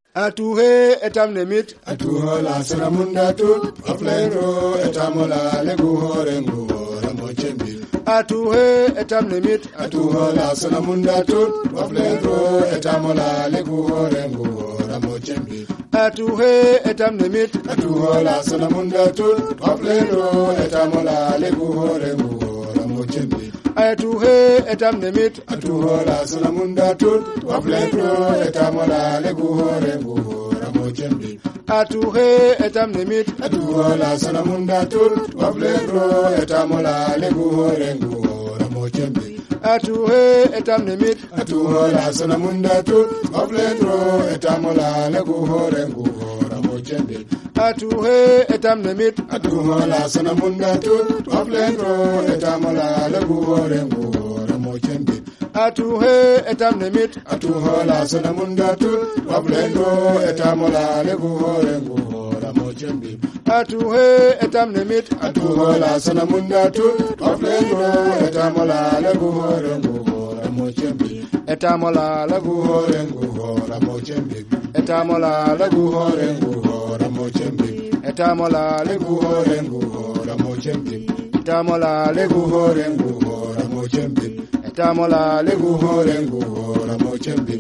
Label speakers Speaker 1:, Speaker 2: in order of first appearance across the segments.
Speaker 1: atuhe etam nemit
Speaker 2: atuhola sanamunda tut aflero etamola leguhorengu ramochembi
Speaker 1: atuhe etam nemit
Speaker 2: atuhola sanamunda tut aflero etamola leguhorengu ramochembi
Speaker 1: atuhe etam nemit
Speaker 2: atuhola sanamunda tut aflero etamola leguhorengu ramochembi
Speaker 1: atuhe etam nemit
Speaker 2: atuhola sanamunda tut aflero etamola leguhorengu ramochembi
Speaker 1: atuhe etam nemit
Speaker 2: atuhola sanamunda tut aflero etamola leguhorengu ramochembi
Speaker 1: atuhe etam nemit
Speaker 2: atuhola sanamunda tut aflero etamola leguhorengu ramochembi
Speaker 1: atuhe etam nemit
Speaker 2: atuhola sanamunda tut aflero etamola leguhorengu ramochembi
Speaker 1: atuhe etam nemit
Speaker 2: atuhola sanamunda tut aflero etamola leguhorengu ramochembi
Speaker 1: atuhe etam nemit
Speaker 2: atuhola sanamunda tut aflero etamola leguhorengu ramochembi
Speaker 1: etamola
Speaker 2: leguhorengu ramochembi
Speaker 1: etamola
Speaker 2: leguhorengu ramochembi
Speaker 1: etamola
Speaker 2: leguhorengu ramochembi
Speaker 1: etamola
Speaker 2: leguhorengu ramochembi
Speaker 1: etamola
Speaker 2: leguhorengu ramochembi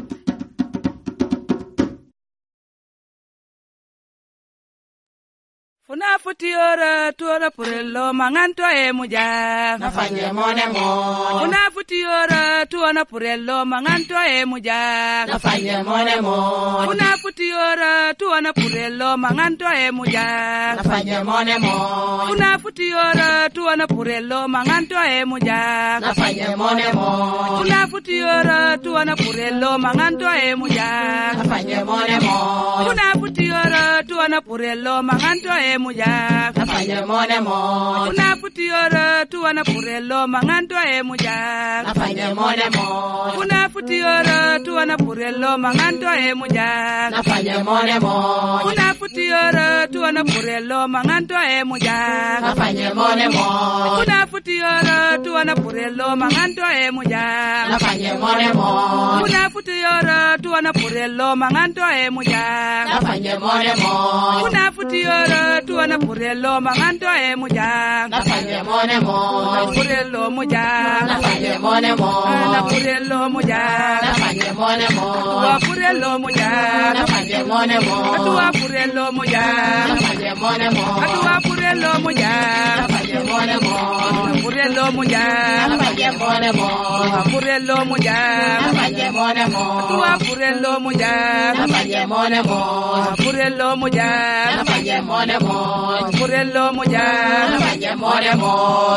Speaker 3: Funa futiora tuora purello manganto e muja
Speaker 4: nafanye monemo
Speaker 3: Funa futiora tuona purello manganto e muja
Speaker 4: nafanye monemo
Speaker 3: Funa futiora tuona purello manganto e muja
Speaker 4: nafanye monemo
Speaker 3: Funa futiora tuona purello manganto e muja
Speaker 4: nafanye monemo
Speaker 3: Funa futiora tuona purello manganto e muja
Speaker 4: nafanye monemo
Speaker 3: Funa futiora tuona purello manganto e muja
Speaker 4: nafanye monemo
Speaker 3: Una futiora tuana purello manganto e muja
Speaker 4: nafanye monemo
Speaker 3: Una futiora tuana purello manganto e muja
Speaker 4: nafanye monemo
Speaker 3: Una futiora tuana purello manganto e muja
Speaker 4: nafanye monemo
Speaker 3: Una futiora tuana purello manganto e muja
Speaker 4: nafanye monemo
Speaker 3: Una futiora tuana purello manganto e muja
Speaker 4: nafanye monemo
Speaker 3: Una futiora tuana purello manganto e muja
Speaker 4: nafanye monemo
Speaker 3: purello muja
Speaker 4: nafanye monemo
Speaker 3: na purello muja
Speaker 4: nafanye monemo
Speaker 3: wa purello muja
Speaker 4: nafanye monemo
Speaker 3: wa purello muja
Speaker 4: nafanye monemo
Speaker 3: wa purello muja
Speaker 4: nafanye monemo
Speaker 3: purello muja
Speaker 4: nafanye monemo
Speaker 3: purello muja
Speaker 4: nafanye monemo
Speaker 3: wa purello muja
Speaker 4: nafanye monemo
Speaker 3: purello muja
Speaker 4: nafanye monemo
Speaker 3: purello muja
Speaker 4: nafanye monemo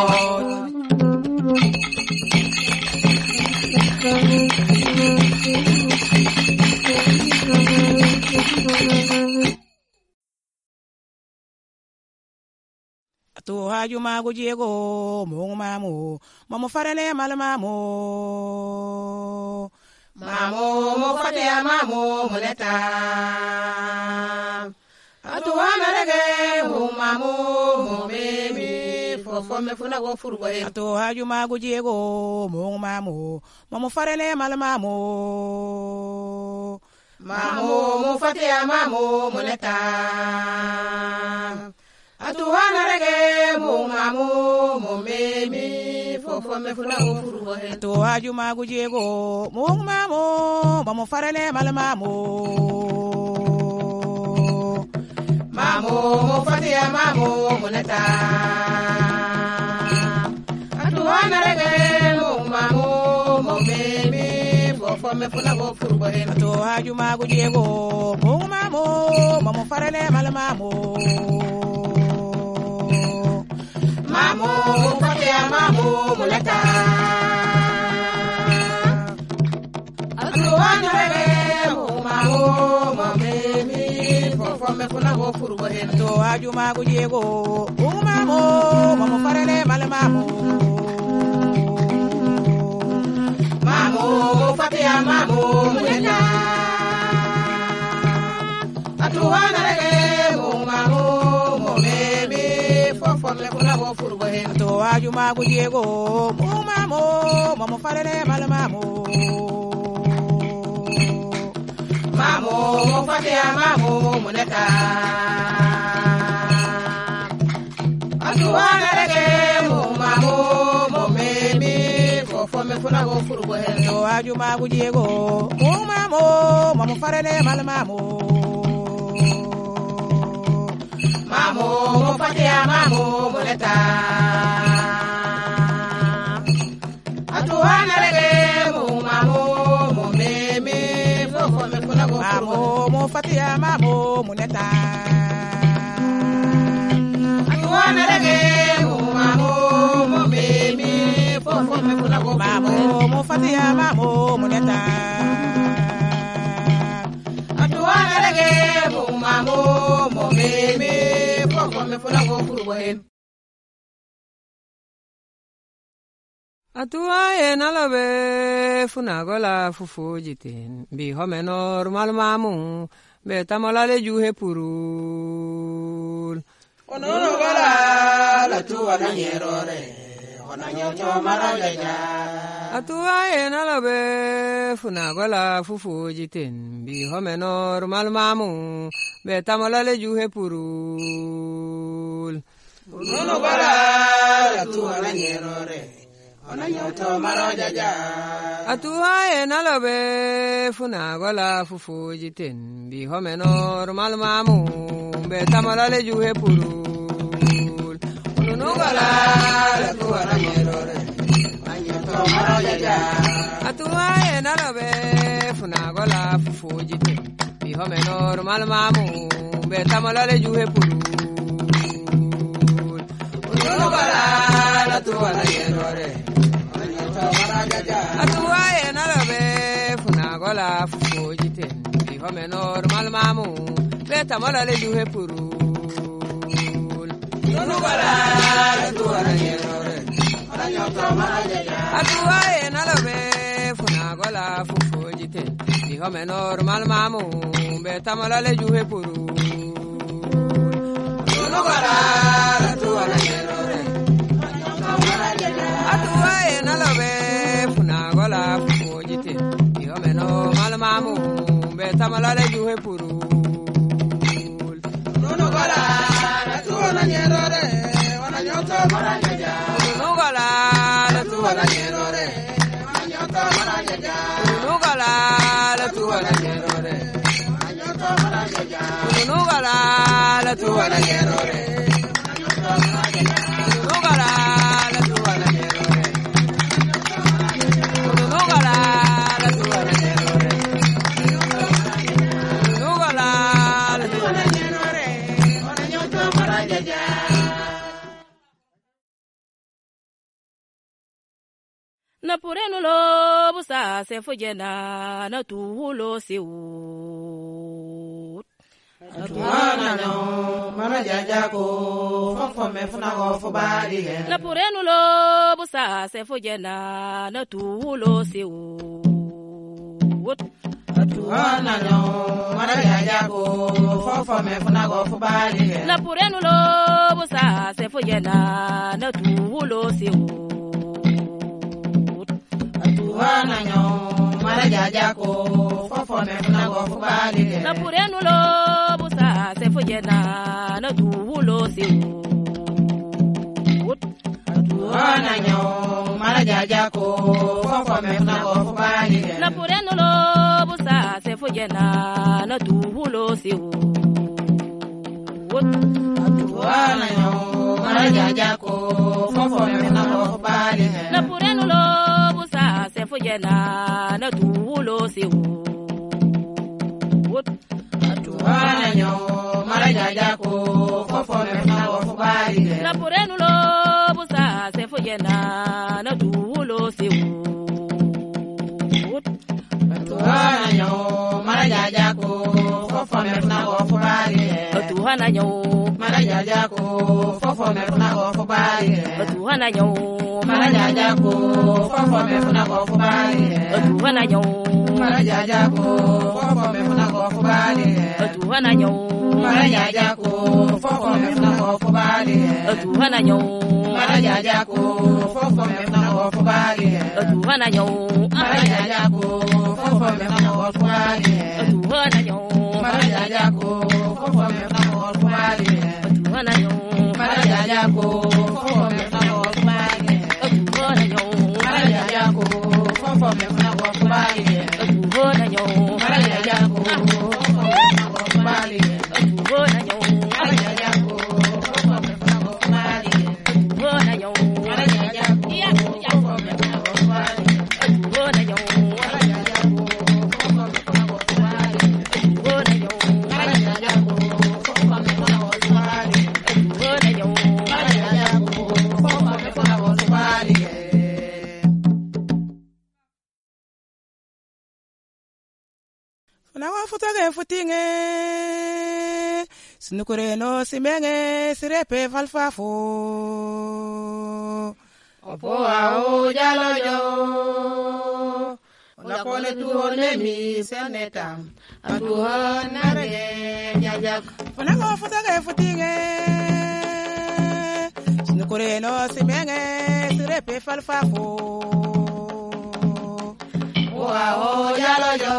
Speaker 5: To haju magu jego mong mamu mamu farele mal mamu
Speaker 4: mo fate mamu muleta atu wana rege mamu mo memi fofo me funa go furgo he
Speaker 5: to haju magu jego mong mamu mamu farele mal mamu
Speaker 4: mo fate mamu muleta atu wana rege mamu mo memi fofo me funa go furgo he
Speaker 5: to haju magu jego mong mamu mamu farele mal mamu
Speaker 4: mo fate mamu muleta atu wana rege mamu mo memi fofo me funa go furgo he
Speaker 5: to haju magu jego mong mamu mamu farele mal mamu
Speaker 4: Mamu fate mamu muleta atuwana rege mamu mamemi fofo me funa go furgo he
Speaker 5: to haju magu jego mong mamu mamu farele mal mamu
Speaker 4: mamu fate mamu muleta atuwana rege mamu mamemi fofo me funa go furgo he
Speaker 5: to haju magu jego mong mamu mamu farele mal mamu
Speaker 4: mamu fatia mamu muneta atuwana rege mu mamu mo memi fofo me funa go furgo hen
Speaker 5: yo ajuma gujiego mamo mamu farele malmamo
Speaker 4: mamu mo fatia mamu muneta atuwana rege mu mamu mo memi fofo me funa go furgo
Speaker 5: mo fatia mamo muneta
Speaker 4: atuwana rege mu mamu mo memi fofo me funa go
Speaker 5: mamo mo fatia mamo muneta
Speaker 4: atuwana rege mu mamu mo memi fofo me funa go furgo hen
Speaker 6: Atua enalobe funagola fufujiten bi homenor malmamu betamolale juhe purul
Speaker 4: onono gala la tuwa na nyerore ona nyoto marajaja
Speaker 6: Atua enalobe funagola fufujiten bi homenor malmamu betamolale juhe purul
Speaker 4: onono gala la tuwa na nyerore ona nyoto marajaja
Speaker 6: Atua enalobe funagola fufujiten bi homenor malmamu betamolale juhe purul
Speaker 4: onono gala la tuwa na nyerore ona nyoto marajaja
Speaker 6: Atua enalobe funagola fufujiten bi homenor malmamu betamolale juhe purul
Speaker 4: onono gala la tuwa na nyerore
Speaker 6: Atua enalobe funagola fufujiten bi homenor malmamu betamolale juhe purul
Speaker 4: onono gala la tuwa na nyerore ona nyoto marajaja
Speaker 6: Atua enalobe funagola fufujiten bi homenor malmamu betamolale juhe purul
Speaker 4: onono gala la tuwa na nyerore ona nyoto marajaja
Speaker 6: Atua enalobe funagola fufujiten bi homenor malmamu betamolale juhe purul
Speaker 4: onono gala la tuwa na nyerore ona nyoto marajaja
Speaker 6: Nugala la
Speaker 4: tuwa na nyerore ona nyoto marajaja
Speaker 6: Nugala la tuwa na nyerore
Speaker 4: ona nyoto marajaja
Speaker 6: Nugala la tuwa na nyerore
Speaker 4: ona nyoto marajaja
Speaker 6: Nugala la tuwa na nyerore Nugala la tuwa na nyerore Nugala la tuwa na
Speaker 4: nyerore ona nyoto marajaja
Speaker 3: Na purenu lo busa se fujena na tuhulo se ut.
Speaker 4: atuwana no marajaja ko fofo me funa go fo bali he
Speaker 3: Na purenu lo busa se fujena na tuhulo se ut.
Speaker 4: atuwana no marajaja ko fofo me funa go fo bali he
Speaker 3: Na purenu lo busa se fujena na tuhulo se ut.
Speaker 4: atuwana no marajaja ko fofo me funa go fo bali he
Speaker 3: Na purenu lo busa se fujena na tuhulo se ut.
Speaker 4: atuwana no marajaja ko fofo me funa go fo bali he
Speaker 3: Na purenu lo busa se fujena na tuhulo se ut.
Speaker 4: atuwana no marajaja ko fofo me funa go fo bali he
Speaker 3: Na purenu lo busa se fujena na tuhulo se ut.
Speaker 4: atuwana no marajaja ko fofo me funa go fo bali he
Speaker 3: Na purenu lo busa se fujena na tuhulo se ut.
Speaker 4: atuwana no marajaja ko fofo me funa go fo bali he
Speaker 3: Atuhana nyo
Speaker 4: marajaja ko fofo me funa go fo bali he
Speaker 3: atuhana nyo
Speaker 4: marajaja ko fofo me funa go fo bali he
Speaker 3: atuhana nyo
Speaker 4: marajaja ko fofo me funa go fo bali he
Speaker 3: atuhana nyo
Speaker 4: marajaja ko fofo me funa go fo bali he
Speaker 3: atuhana nyo
Speaker 4: marajaja ko fofo me funa go fo bali he
Speaker 3: atuhana nyo
Speaker 4: marajaja ko fofo me funa go fo bali he
Speaker 3: atuhana nyo
Speaker 4: marajaja
Speaker 5: futage futinge sinukure no simenge sirepe falfafo
Speaker 4: Opo ao jalo jo la kone tu one mi seneta atu hanare jajak
Speaker 5: funago futage futinge sinukure no simenge sirepe falfafo
Speaker 4: Opo ao jalo jo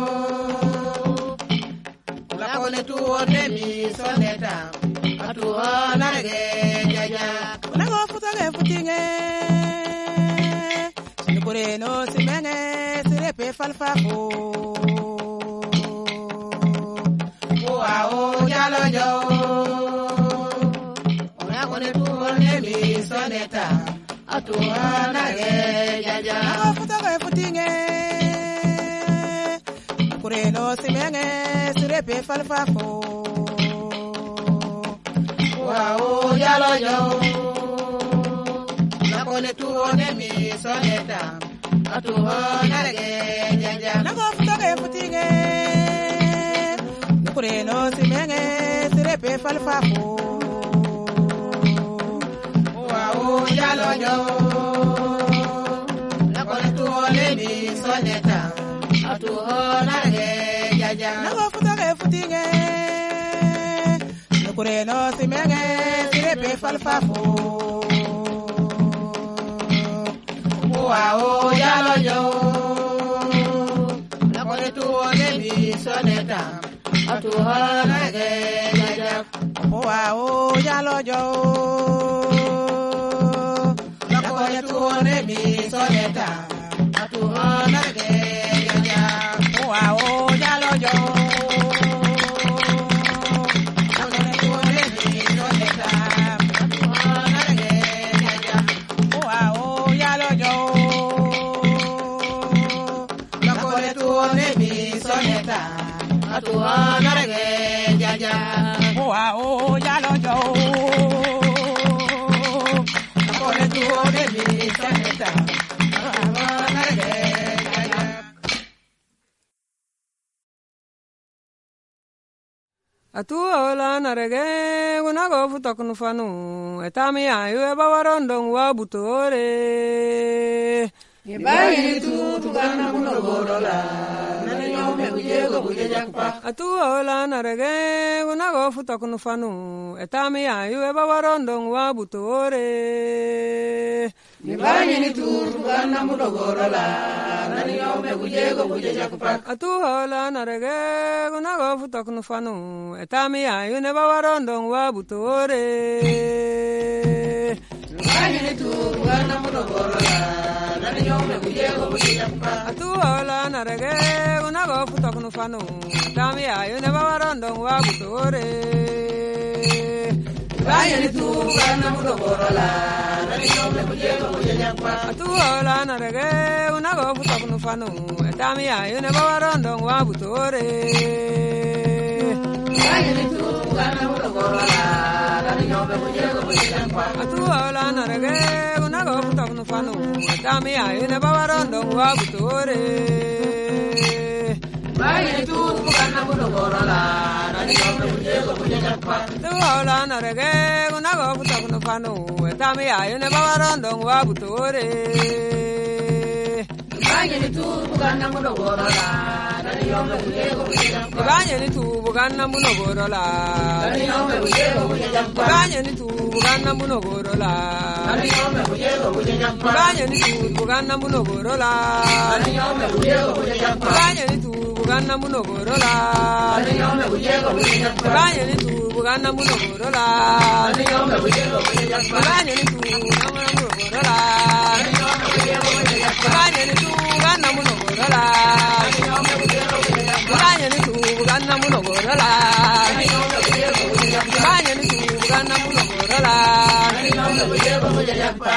Speaker 4: la kone tu one mi seneta atu hanare jajak
Speaker 5: funago futage futinge sinukure no simenge sirepe falfafo
Speaker 4: Opo jalo jo la kone tu one mi seneta atu hanare jajak
Speaker 5: Nago futage futinge sinukure no simenge sirepe falfafo
Speaker 4: Wow, jalo jo, la kone tu one mi soneta, atu hanare jaja.
Speaker 5: Nago futage futinge sinukure no simenge sirepe falfafo
Speaker 4: Wow, jalo jo, la kone tu one mi soneta, atu hanare jaja.
Speaker 5: Nago futage futinge sinukure no simenge sirepe falfafo
Speaker 4: Wow, jalo jo, la kone tu one mi soneta, atu hanare jaja.
Speaker 5: Wow, jalo jo
Speaker 4: La kone tu one mi soneta, atu hanare jaja.
Speaker 5: Wow, jalo jo
Speaker 4: La kone tu one mi soneta, atu hanare jaja.
Speaker 5: Wow, jalo jo
Speaker 4: La kone tu one mi soneta, atu hanare jaja.
Speaker 5: Wow, jalo jo
Speaker 4: La kone tu one mi soneta, atu hanare jaja.
Speaker 6: Atu ola narege unago futokunu fanu etami ayu eba warondong wa butore
Speaker 4: Ibayi tu tukana munogorola, nani nyome ujego kujejakpa.
Speaker 6: Atu ola narege unago futokunu fanu etami ayu eba warondong wa butore
Speaker 4: Ibayi tu tukana munogorola, nani nyome ujego kujejakpa.
Speaker 6: Atu ola narege unago futokunu fanu etami ayu neba warondong wa butore
Speaker 4: Ibayi tu tukana munogorola, nani nyome ujego kujejakpa.
Speaker 6: Atu ola narege unago futokunu fanu etami ayu neba warondong wa butore
Speaker 4: Ibayi tu tukana munogorola, nani nyome ujego kujejakpa.
Speaker 6: Atu ola narege unago futokunu fanu etami ayu neba warondong wa butore
Speaker 4: Ibayi tu tukana munogorola, nani nyome ujego kujejakpa.
Speaker 6: Atu ola narege unago futokunu fanu etami ayu neba warondong wa butore
Speaker 4: Ibayi tu tukana munogorola, nani nyome ujego kujejakpa.
Speaker 6: Atu ola narege unago futokunu fanu etami ayu neba warondong wa butore
Speaker 4: Ibayi tu tukana munogorola, nani nyome ujego kujejakpa.
Speaker 6: Ibanye ni tubugana munogorola
Speaker 4: Nani nyome ujego kujejakpa.
Speaker 6: Ibanye ni tubugana munogorola
Speaker 4: Nani nyome ujego kujejakpa.
Speaker 6: Ibanye ni tubugana munogorola
Speaker 4: Nani nyome ujego kujejakpa.
Speaker 6: Ibanye ni tubugana munogorola
Speaker 4: Nani nyome ujego kujejakpa.
Speaker 6: Ibanye ni tubugana munogorola
Speaker 4: Nani nyome ujego kujejakpa.
Speaker 6: Ibanye ni tubugana munogorola
Speaker 4: Nani nyome ujego kujejakpa.
Speaker 6: Ibanye ni tubugana munogorola
Speaker 4: Nani nyome ujego kujejakpa.
Speaker 6: Ibanye ni tubugana munogorola
Speaker 4: Nani nyome ujego kujejakpa.
Speaker 6: Ibanye ni tubugana munogorola
Speaker 4: Nani nyome ujego kujejakpa.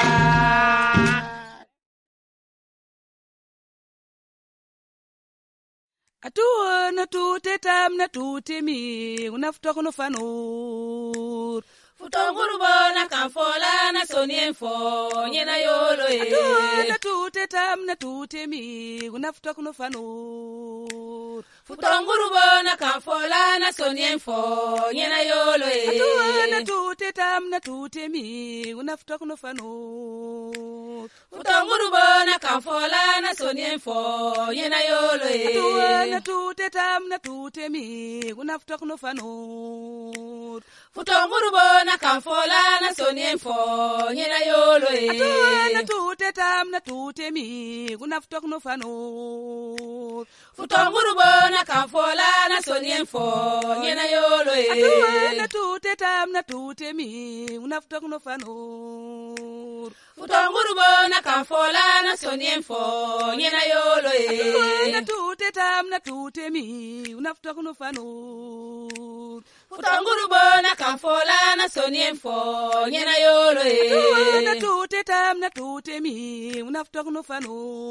Speaker 5: Atu na tu tetam na tu temi unafuta kono fanur
Speaker 3: Futongurbo na kamfola na sonien fo nyena yolo e.
Speaker 5: na tu tetam na tu temi unafuta kono fanur
Speaker 3: Futonguru bona kamfola na sonien fo nyena yolo
Speaker 5: na tute tam na tute mi unafuta kuno fano.
Speaker 3: Futonguru bona kamfola na sonien fo nyena yolo
Speaker 5: na tute tam na tute mi unafuta kuno fano.
Speaker 3: Futonguru bona kamfola na sonien fo nyena yolo
Speaker 5: na tute tam na tute mi unafuta kuno fano.
Speaker 3: Futonguru bona kamfola na sonien fo nyena yolo
Speaker 5: na tute tam na tute mi unafuta kuno fano.
Speaker 3: Futonguru bona kamfola na sonien fo nyena yolo
Speaker 5: na tute tam na tute mi unafuta kuno fano.
Speaker 3: Futonguru bona kamfola na sonien fo nyena yolo
Speaker 5: na tute tam na tute mi unafuta kuno fano.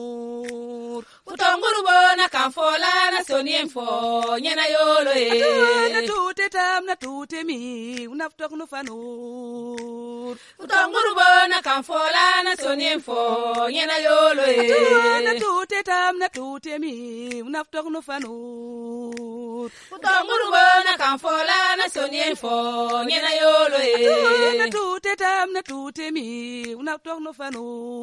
Speaker 3: Futonguru bona kamfola na sonien fo nyena yolo
Speaker 5: na tute tam na tute mi unafuta kuno fano.
Speaker 3: Futonguru bona kamfola na sonien fo nyena yolo
Speaker 5: na tute tam na tute mi unafuta kuno fano.
Speaker 3: Futonguru bona kamfola na sonien fo nyena yolo
Speaker 5: na tute tam na tute mi unafuta kuno fano.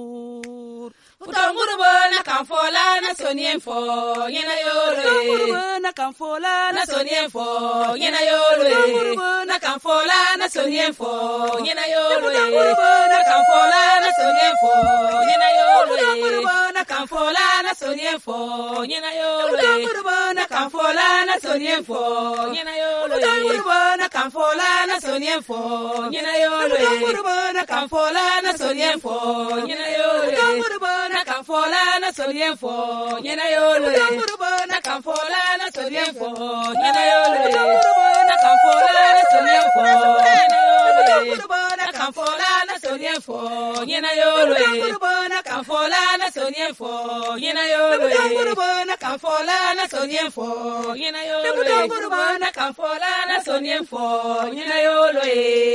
Speaker 3: Futonguru bona kamfola na sonien fo nyena yolo
Speaker 5: na kamfola
Speaker 3: na sonien fo nyena yolo na kamfola na sonien fo nyena yolo na kamfola na sonien fo nyena yolo na kamfola na sonien fo nyena yolo na kamfola na sonien fo nyena yolo na kamfola na sonien fo nyena yolo na kamfola na sonien fo nyena yolo na kamfola na sonien fo nyena yolo na kamfola na sonien fo nyena yolo na kamfola na sonien fo nyena yolo na kamfola na sonien fo nyena yolo na kamfola na sonien fo nyena yolo na kamfola na sonien fo nyena yolo na kamfola na sonien fo nyena yolo